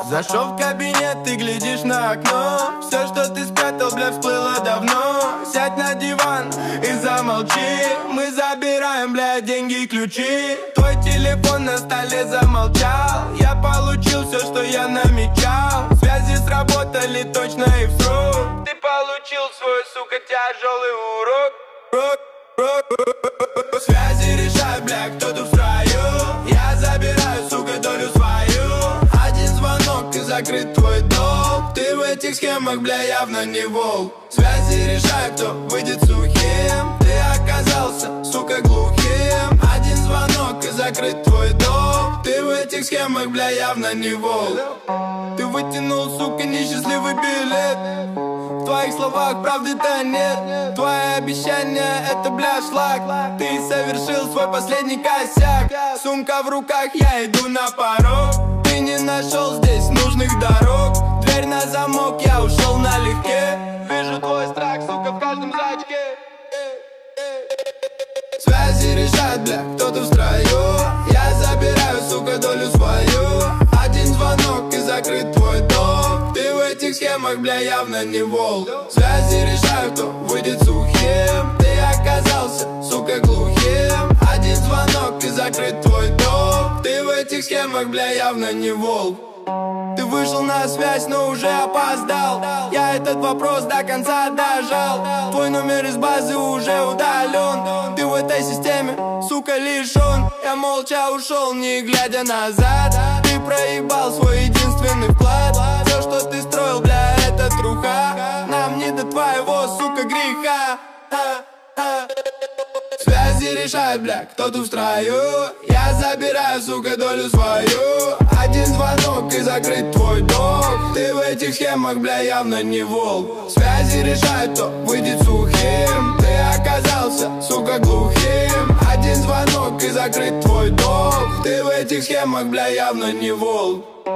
Зашел в кабинет, ты глядишь на окно. Все, что ты спрятал, бля, всплыло давно. Сядь на диван и замолчи. Мы забираем, бля, деньги и ключи. Твой телефон на столе замолчал. Я получил все, что я намечал. Связи сработали точно и в срок. Ты получил свой, сука, тяжелый урок. Связи решают, бля, кто тут в строю. Я забираю, сука, долю свою. Один звонок и закрыт твой долг. Ты в этих схемах, бля, явно не волк. Связи решают, кто выйдет сухим. Ты оказался, сука, глухим. Один звонок и закрыт твой долг. Ты в этих схемах, бля, явно не волк. Ты вытянул, сука, несчастливый билет. В твоих словах правды-то нет. Твои обещания — это, бля, шлак. Ты совершил свой последний косяк. Сумка в руках, я иду на порог. Ты не нашел здесь нужных дорог. Дверь на замок, я ушел налегке. Вижу твой страх, сука, в каждом зрачке. Связи решают, бля, кто-то в строю. Я забираю, сука, долю свою. Один звонок и закрыт твой долг. Ты в этих схемах, бля, явно не волк. Связи решают, кто выйдет сухим. Ты оказался, сука, глухим. Один звонок и закрыт твой долг. Ты в этих схемах, бля, явно не волк. Ты вышел на связь, но уже опоздал. Я этот вопрос до конца дожал. Твой номер из базы уже удален. Ты в этой системе, сука, лишен. Я молча ушел, не глядя назад. Ты проебал свой единственный вклад. Все, что ты строил, бля, это труха. Нам не до твоего, сука, греха. Связи решают, бля, кто тут в строю. Я забираю, сука, долю свою. Один звонок и закрыт твой долг. Ты в этих схемах, бля, явно не волк. Связи решают, кто выйдет сухим. Ты оказался, сука, глухим. Один звонок и закрыт твой долг. Ты в этих схемах, бля, явно не волк.